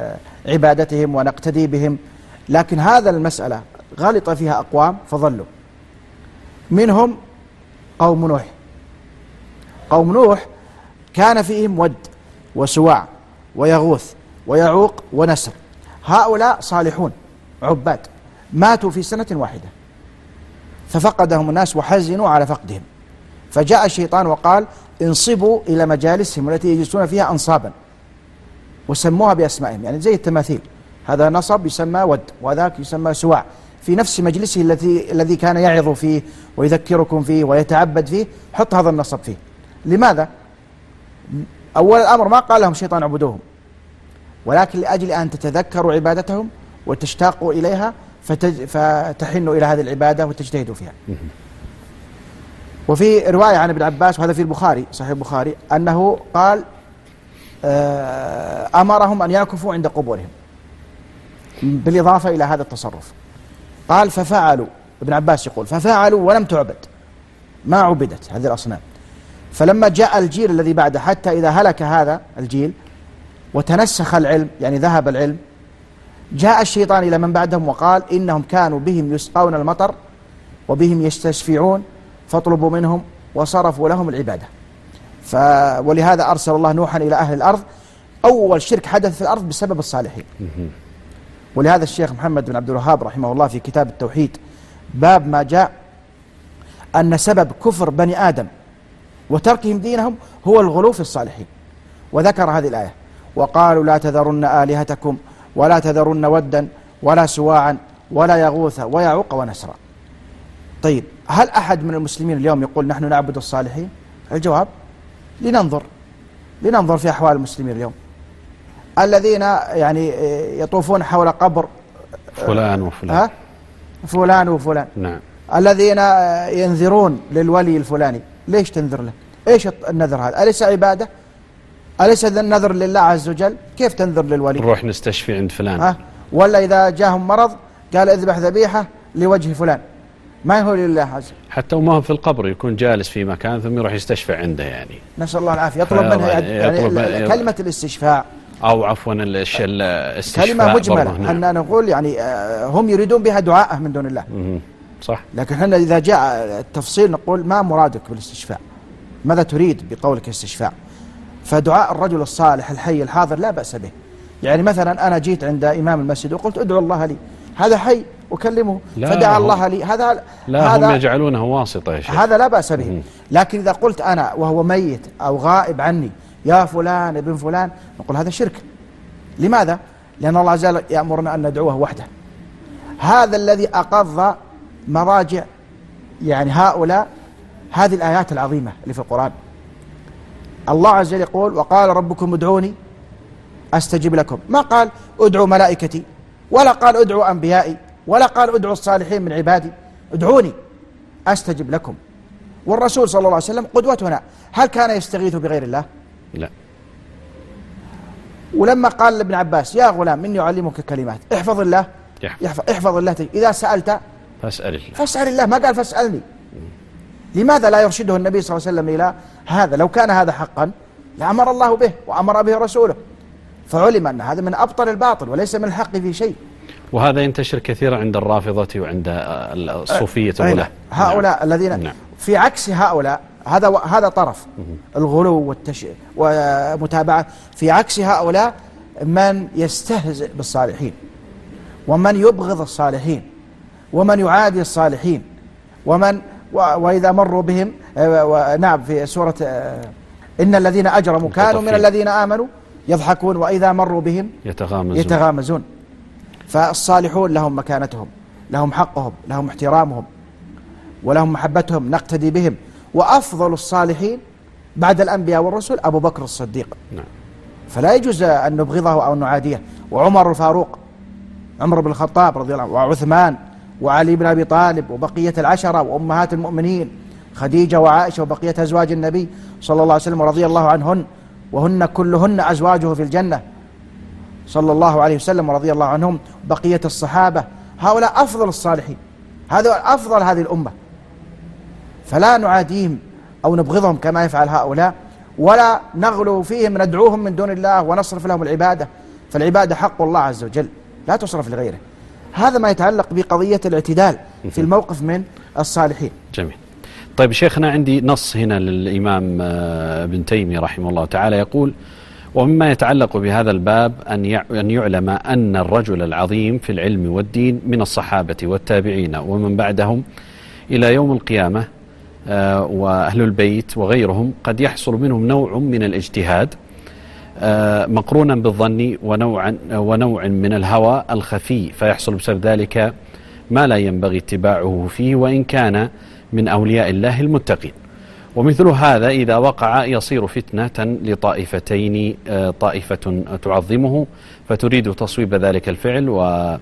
عبادتهم ونقتدي بهم. لكن هذا المسألة غلط فيها أقوام فضلوا، منهم قوم نوح. قوم نوح كان فيهم ود وسواع ويغوث ويعوق ونسر، هؤلاء صالحون عباد ماتوا في سنة واحدة ففقدهم الناس وحزنوا على فقدهم، فجاء الشيطان وقال: انصبوا إلى مجالسهم التي يجلسون فيها أنصابا، وسموها بأسمائهم، يعني زي التماثيل، هذا نصب يسمى ود وذاك يسمى سواع، في نفس مجلسه الذي الذي كان يعظ فيه ويذكركم فيه ويتعبد فيه، حط هذا النصب فيه. لماذا؟ أول الأمر ما قال لهم شيطان اعبدوهم، ولكن لأجل أن تتذكروا عبادتهم وتشتاقوا إليها فتج... فتحنوا إلى هذه العبادة وتجتهدوا فيها. وفي رواية عن ابن عباس، وهذا في البخاري صحيح البخاري، أنه قال أمرهم أن يعكفوا عند قبورهم بالإضافة إلى هذا التصرف. قال ففعلوا، ابن عباس يقول ففعلوا ولم تعبد، ما عبدت هذه الأصنام. فلما جاء الجيل الذي بعده، حتى إذا هلك هذا الجيل وتنسخ العلم يعني ذهب العلم، جاء الشيطان إلى من بعدهم وقال إنهم كانوا بهم يسقون المطر وبهم يستشفعون فاطلبوا منهم وصرفوا لهم العبادة. ف... ولهذا أرسل الله نوحا إلى أهل الأرض. أول شرك حدث في الأرض بسبب الصالحين. ولهذا الشيخ محمد بن عبد الوهاب رحمه الله في كتاب التوحيد باب ما جاء أن سبب كفر بني آدم وتركهم دينهم هو الغلو في الصالحين، وذكر هذه الآية: وقالوا لا تذرن آلهتكم ولا تذرن ودا ولا سواعا ولا يغوث ويعوق ونسرا. طيب، هل أحد من المسلمين اليوم يقول نحن نعبد الصالحين؟ الجواب: لننظر لننظر في أحوال المسلمين اليوم الذين يعني يطوفون حول قبر فلان وفلان ها؟ فلان وفلان، نعم، الذين ينذرون للولي الفلاني. ليش تنذر له؟ ايش النذر هذا؟ أليس عبادة؟ أليس ذا النذر لله عز وجل؟ كيف تنذر للولي؟ نروح نستشفي عند فلان، ها؟ ولا إذا جاهم مرض قال اذبح ذبيحة لوجه فلان، ما هو لله عز. حتى وما هو في القبر، يكون جالس في مكان ثم يروح يستشفع عنده يعني. نسأل الله العافية. يطلب منها يعني يطلب كلمة الاستشفاء أو عفوا الاستشفاء كلمة مجملة. نعم. أن نقول يعني هم يريدون بها دعاءه من دون الله. صح. لكن احنا إذا جاء التفصيل نقول ما مرادك بالاستشفاء؟ ماذا تريد بقولك استشفاء؟ فدعاء الرجل الصالح الحي الحاضر لا بأس به. يعني مثلا أنا جيت عند إمام المسجد وقلت ادعو الله لي، هذا حي أكلمه فدعا الله لي، هذا لا هذا هم يجعلونه واسطة يا شيخ. هذا لا بأس به. مم. لكن إذا قلت أنا وهو ميت أو غائب عني يا فلان ابن فلان، نقول هذا شرك. لماذا؟ لأن الله عز وجل يأمرنا أن ندعوه وحده. هذا الذي أقض مراجع يعني هؤلاء هذه الآيات العظيمة اللي في القرآن. الله عز وجل يقول وقال ربكم ادعوني أستجب لكم، ما قال ادعوا ملائكتي، ولا قال ادعوا أنبيائي، ولا قال ادعوا الصالحين من عبادي، ادعوني أستجب لكم. والرسول صلى الله عليه وسلم قدوتنا، هل كان يستغيث بغير الله؟ لا. ولما قال لابن عباس يا غلام إني أعلمك كلمات احفظ الله يحفظ, احفظ الله تجد. إذا سألت فاسأل الله فاسأل الله، ما قال فاسألني. لماذا لا يرشده النبي صلى الله عليه وسلم إلى هذا؟ لو كان هذا حقا لأمر الله به وأمر به رسوله، فعلم أن هذا من أبطل الباطل وليس من الحق في شيء. وهذا ينتشر كثيرا عند الرافضة وعند الصوفية الغلاة. هؤلاء نعم. الذين نعم. في عكس هؤلاء، هذا هذا طرف الغلو والتش... ومتابعة. في عكس هؤلاء من يستهزئ بالصالحين، ومن يبغض الصالحين، ومن يعادي الصالحين، ومن و... وإذا مروا بهم و... نعم في سورة إن الذين أجرموا كانوا من الذين آمنوا يضحكون وإذا مروا بهم يتغامزون, يتغامزون. فالصالحون لهم مكانتهم، لهم حقهم، لهم احترامهم، ولهم محبتهم، نقتدي بهم. وأفضل الصالحين بعد الأنبياء والرسل أبو بكر الصديق. نعم. فلا يجوز أن نبغضه أو نعاديه. وعمر الفاروق، عمر بن الخطاب رضي الله عنه، وعثمان وعلي بن أبي طالب وبقية العشرة وأمهات المؤمنين خديجة وعائشة وبقية أزواج النبي صلى الله عليه وسلم رضي الله عنهن، وهن كلهن أزواجه في الجنة صلى الله عليه وسلم ورضي الله عنهم. بقية الصحابة هؤلاء أفضل الصالحين، هذا أفضل هذه الأمة. فلا نعاديهم أو نبغضهم كما يفعل هؤلاء، ولا نغلو فيهم ندعوهم من دون الله ونصرف لهم العبادة، فالعبادة حق الله عز وجل لا تصرف لغيره. هذا ما يتعلق بقضية الاعتدال في الموقف من الصالحين. جميل. طيب شيخنا، عندي نص هنا للإمام ابن تيمية رحمه الله تعالى يقول: ومما يتعلق بهذا الباب أن يعلم أن الرجل العظيم في العلم والدين من الصحابة والتابعين ومن بعدهم إلى يوم القيامة وأهل البيت وغيرهم قد يحصل منهم نوع من الاجتهاد مقرونا بالظن ونوع, ونوع من الهوى الخفي، فيحصل بسبب ذلك ما لا ينبغي اتباعه فيه وإن كان من أولياء الله المتقين. ومثل هذا إذا وقع يصير فتنة لطائفتين، طائفة تعظمه فتريد تصويب ذلك الفعل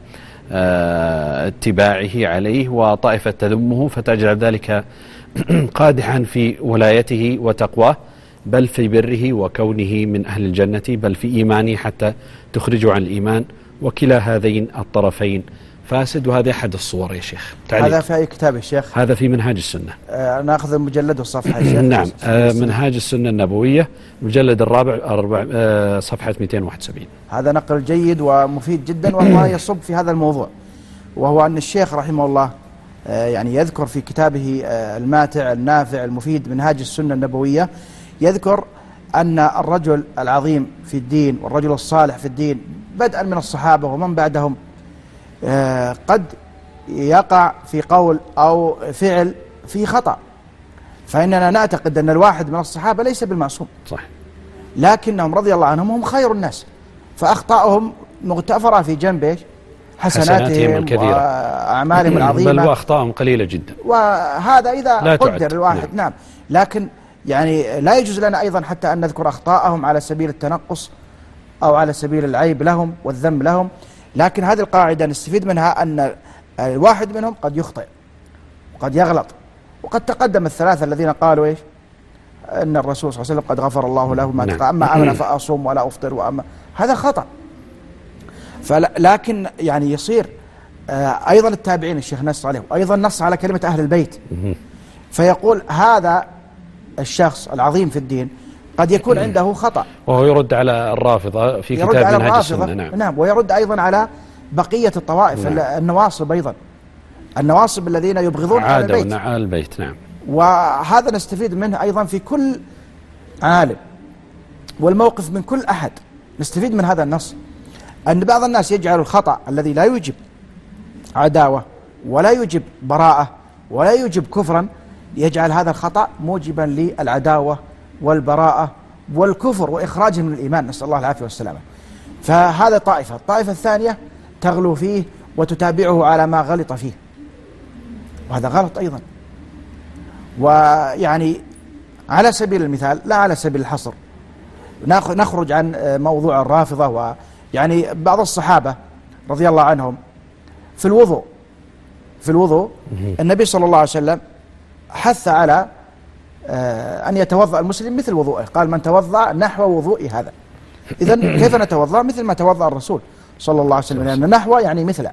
واتباعه عليه، وطائفة تذمه فتجعل ذلك قادحا في ولايته وتقواه، بل في بره وكونه من أهل الجنة، بل في إيمانه حتى تخرجه عن الإيمان. وكلا هذين الطرفين فاسد. وهذا أحد الصور يا شيخ. هذا في أي كتاب يا شيخ؟ هذا في منهاج السنة. آه نأخذ المجلد والصفحة يا شيخ. نعم. آه منهاج السنة النبوية مجلد الرابع آه صفحة مئتين وواحد وسبعين. هذا نقل جيد ومفيد جدا، وهو يصب في هذا الموضوع، وهو أن الشيخ رحمه الله آه يعني يذكر في كتابه آه الماتع النافع المفيد منهاج السنة النبوية، يذكر أن الرجل العظيم في الدين والرجل الصالح في الدين بدءا من الصحابة ومن بعدهم آه قد يقع في قول أو فعل في خطأ، فإننا نعتقد أن الواحد من الصحابة ليس بالمعصوم، صح، لكنهم رضي الله عنهم هم خير الناس، فأخطاءهم مغتفرة في جنب حسناتهم الكثيرة وأعمالهم العظيمة، بل وأخطاءهم قليلة جدا، وهذا إذا قدر الواحد. نعم. نعم. لكن يعني لا يجوز لنا أيضا حتى أن نذكر أخطاءهم على سبيل التنقص أو على سبيل العيب لهم والذم لهم، لكن هذه القاعدة نستفيد منها أن الواحد منهم قد يخطئ وقد يغلط، وقد تقدم الثلاثة الذين قالوا إيش؟ أن الرسول صلى الله عليه وسلم قد غفر الله له ما تقدم، أما أمن فأصوم ولا أفطر، وأما هذا خطأ. لكن يعني يصير أيضا التابعين الشيخ نص عليه، وأيضا نص على كلمة أهل البيت. فيقول هذا الشخص العظيم في الدين قد يكون عنده خطأ، وهو يرد على الرافضة في كتاب منهاج السنة. نعم. نعم، ويرد أيضا على بقية الطوائف. نعم. النواصب أيضا، النواصب الذين يبغضون أهل البيت. عادوا أهل البيت. نعم. وهذا نستفيد منه أيضا في كل عالم، والموقف من كل أحد. نستفيد من هذا النص أن بعض الناس يجعل الخطأ الذي لا يوجب عداوة ولا يوجب براءة ولا يوجب كفرا، يجعل هذا الخطأ موجبا للعداوة والبراءة والكفر وإخراجه من الإيمان، نسأل الله العافية والسلامة. فهذا طائفة. الطائفة الثانية تغلو فيه وتتابعه على ما غلط فيه، وهذا غلط أيضا. ويعني على سبيل المثال، لا على سبيل الحصر، نخرج عن موضوع الرافضة. ويعني بعض الصحابة رضي الله عنهم في الوضوء في الوضوء النبي صلى الله عليه وسلم حث على أن يتوضأ المسلم مثل وضوءه، قال من توضأ نحو وضوء هذا. إذن كيف نتوضأ؟ مثل ما توضأ الرسول صلى الله عليه وسلم، لأن نحو يعني مثله.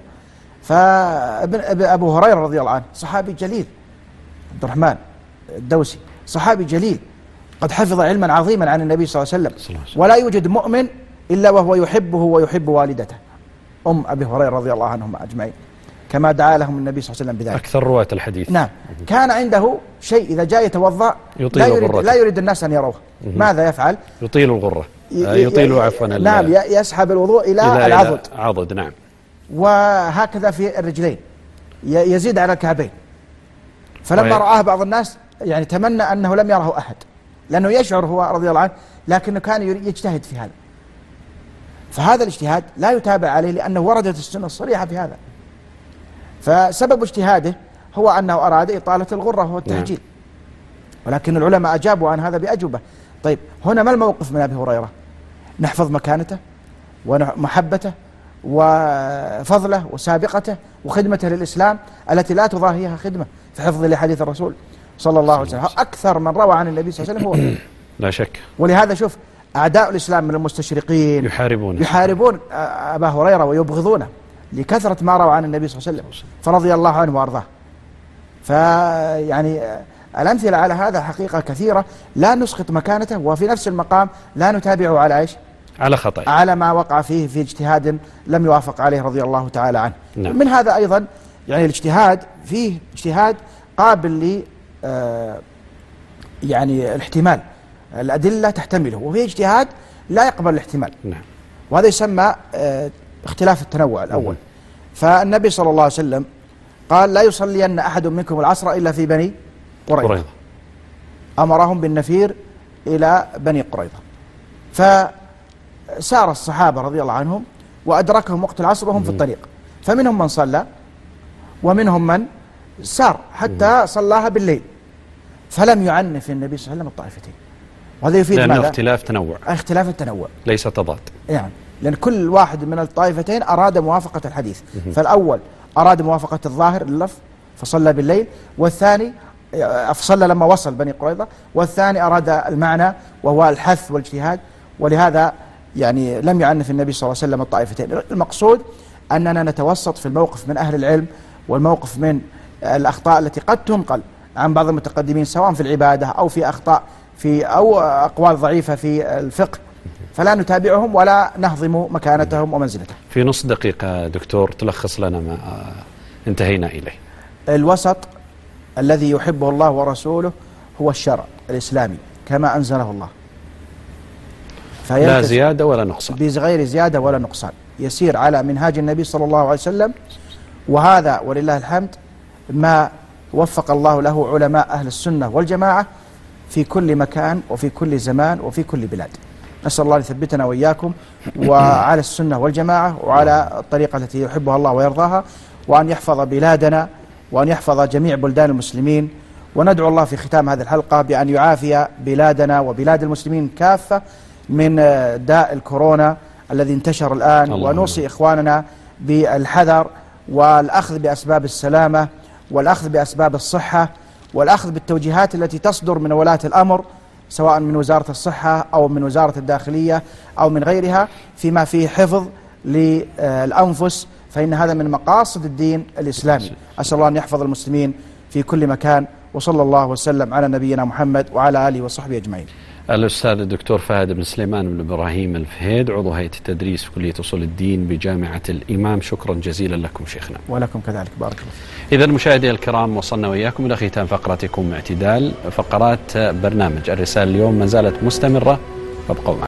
فأبو هريرة رضي الله عنه صحابي جليل، عبد الرحمن الدوسي صحابي جليل قد حفظ علما عظيما عن النبي صلى الله عليه وسلم، ولا يوجد مؤمن إلا وهو يحبه ويحب والدته أم أبي هريرة رضي الله عنهم أجمعين، كما دعا لهم النبي صلى الله عليه وسلم بذلك. أكثر رواة الحديث. نعم. كان عنده شيء إذا جاء يتوضأ لا يريد, لا يريد الناس أن يروه. ماذا يفعل؟ يطيل الغرة، يطيل عفوا. نعم، يسحب الوضوء إلى, إلى العضد. عضد. نعم. وهكذا في الرجلين يزيد على الكعبين. فلما وهي... رآه بعض الناس يعني تمنى أنه لم يره أحد، لأنه يشعر هو رضي الله عنه، لكنه كان يجتهد في هذا. فهذا الاجتهاد لا يتابع عليه، لأنه وردت السنة الصريحة في هذا. فسبب اجتهاده هو أنه أراد إطالة الغرة والتهجيل. ولكن العلماء أجابوا عن هذا بأجوبة. طيب هنا ما الموقف من أبي هريرة؟ نحفظ مكانته ومحبته وفضله وسابقته وخدمته للإسلام التي لا تضاهيها خدمة في حفظ لحديث الرسول صلى الله عليه وسلم. أكثر من روى عن النبي صلى الله عليه وسلم هو. لا شك. ولهذا شوف أعداء الإسلام من المستشرقين يحاربون يحاربون أبا هريرة ويبغضونه لكثرة ما روى عن النبي صلى الله عليه وسلم، فرضي الله عنه وأرضاه. فيعني الأمثلة على هذا حقيقة كثيرة. لا نسقط مكانته، وفي نفس المقام لا نتابعه على إيش؟ على خطأ، على ما وقع فيه في اجتهاد لم يوافق عليه رضي الله تعالى عنه. نعم. من هذا أيضا يعني الاجتهاد فيه اجتهاد قابل ل آه يعني الاحتمال، الأدلة تحتمله، وفيه اجتهاد لا يقبل الاحتمال. نعم. وهذا يسمى آه اختلاف التنوع الأول. مم. فالنبي صلى الله عليه وسلم قال لا يصلين أحد منكم العصر إلا في بني قريظة. قريظة. أمرهم بالنفير إلى بني قريظة. فسار الصحابة رضي الله عنهم وأدركهم وقت العصر وهم مم. في الطريق، فمنهم من صلى ومنهم من سار حتى مم. صلاها بالليل، فلم يعنف النبي صلى الله عليه وسلم الطائفتين. وهذا يفيد لأنه ماذا؟ اختلاف تنوع. اختلاف التنوع ليس تضاد. يعني لأن كل واحد من الطائفتين أراد موافقة الحديث. مم. فالأول أراد موافقة الظاهر اللفظ فصلى بالليل، والثاني فصلى لما وصل بني قريظة، والثاني أراد المعنى وهو الحث والاجتهاد. ولهذا يعني لم يعنف النبي صلى الله عليه وسلم الطائفتين. المقصود أننا نتوسط في الموقف من أهل العلم والموقف من الأخطاء التي قد تنقل عن بعض المتقدمين سواء في العبادة أو في أخطاء في أو أقوال ضعيفة في الفقه، فلا نتابعهم ولا نهضم مكانتهم ومنزلتهم. في نص دقيقة دكتور تلخص لنا ما انتهينا إليه. الوسط الذي يحبه الله ورسوله هو الشرع الإسلامي كما أنزله الله، لا زيادة ولا نقصان، بغير زيادة ولا نقصان، يسير على منهاج النبي صلى الله عليه وسلم. وهذا ولله الحمد ما وفق الله له علماء أهل السنة والجماعة في كل مكان وفي كل زمان وفي كل بلاد. نسأل الله يثبتنا وإياكم وعلى السنة والجماعة وعلى الطريقة التي يحبها الله ويرضاها، وأن يحفظ بلادنا وأن يحفظ جميع بلدان المسلمين. وندعو الله في ختام هذه الحلقة بأن يعافي بلادنا وبلاد المسلمين كافة من داء الكورونا الذي انتشر الآن، ونوصي إخواننا بالحذر والأخذ بأسباب السلامة والأخذ بأسباب الصحة والأخذ بالتوجيهات التي تصدر من ولاة الأمر سواء من وزارة الصحة أو من وزارة الداخلية أو من غيرها، فيما فيه حفظ للأنفس، فإن هذا من مقاصد الدين الإسلامي. أسأل الله أن يحفظ المسلمين في كل مكان، وصلى الله وسلم على نبينا محمد وعلى آله وصحبه أجمعين. الأستاذ الدكتور فهد بن سليمان بن إبراهيم الفهيد، عضو هيئة التدريس في كلية أصول الدين بجامعة الإمام، شكرا جزيلا لكم شيخنا. ولكم كذلك، بارك الله. إذا مشاهدي الكرام، وصلنا وإياكم إلى ختام فقرتكم اعتدال. فقرات برنامج الرسالة اليوم ما زالت مستمرة، فابقوا معنا.